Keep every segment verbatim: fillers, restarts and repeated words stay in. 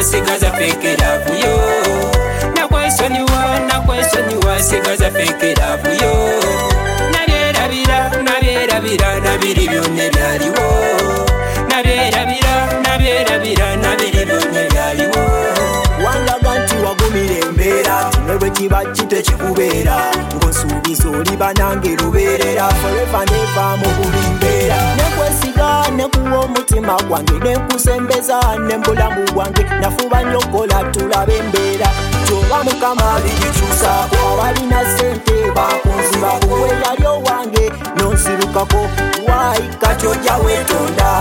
sigaza fake love yo. Nakwesonyiwa, nakwesonyiwa, sigaza fake love yo. Nabyerabira, nabyerabira, nabiri byonna byaliwo. Nabyerabira, nabyerabira, nabiri byonna byaliwo. Wandaga nti wagumira embeera ne bwe kiba kitekikubeera ng'osuubiza oliba nange lubeerera forever never mu buli mbeera. Nekwesiga nekuwa omutima gwange nekusembeza n'embulamu bwange nafuba nnyo kola tulabe embeera kyoba mukama aligikyusaako abalina ssente bakunzibako we yali owange nonsirukako waayi kati ojja weetonda.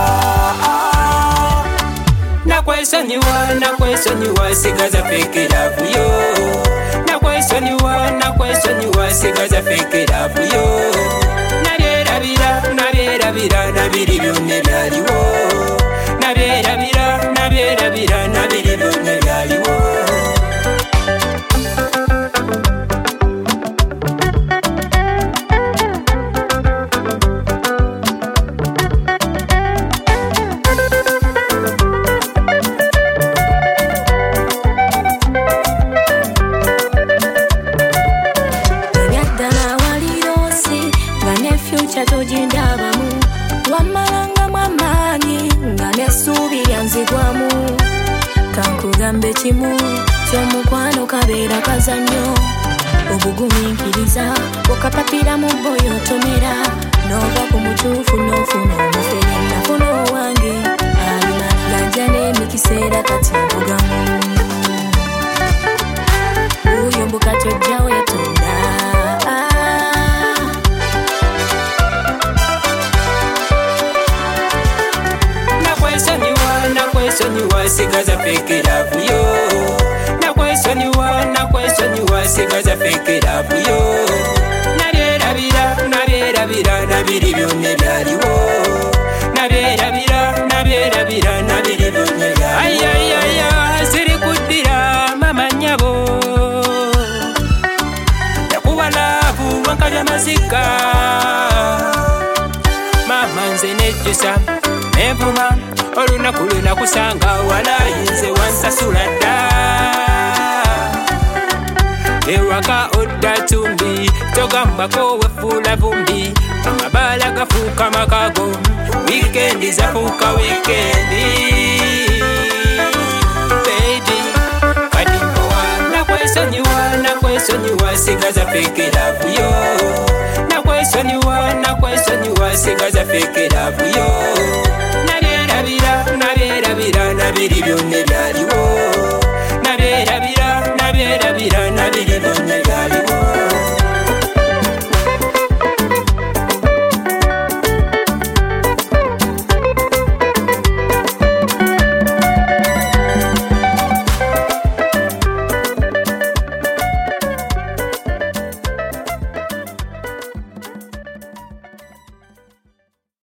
Nakwesonyiwa, nakwesonyiwa, sigaza fake love yo. Nakwesonyiwa, nakwesonyiwa, sigaza fake love yo. Nabyerabira, nabyerabira, nabiri byonna byaliwo. Nabyerabira, nabyerabira, nabiri byonna byaliwo. Tojindabamu wamalanga mwamanyi nga nesuubi lyanzigwamu kankugambe kimu kyomukwano kabeera kazannyo obugumiikiriza okapapira mu bboyo otomera n'ova ku mutuufu n'ofuna omufere nafuna owange alima yajja n'emikiseera kati mvugamu uyo mbuka tojja weetonda. Nakwesonyiwa, sigaza fake love yo. Nakwesonyiwa, nakwesonyiwa, sigaza fake love yo. Nabyerabira, nabyerabira, nabiri byonna byaliwo. Nabyerabira, nabyerabira, nabiri byonna byaliwo. Ayayaya sirikuddira mama nnyabo yakuba laavu wankabya mazika mama nze nejjusa nevuma olunaku lunakusanga walayinze wansasula dda ewaka odda tumbi togambako wefuula vumbi amabaala gafuuka makago wikendi zafuuka wikendi baby kati mpowa nakwesonyiwa, nakwesonyiwa, sigaza fake love yo. Nakwesonyiwa, nakwesonyiwa, sigaza fake love yo. Nabyerabira, nabyerabira, nabiri byonna byaliwo.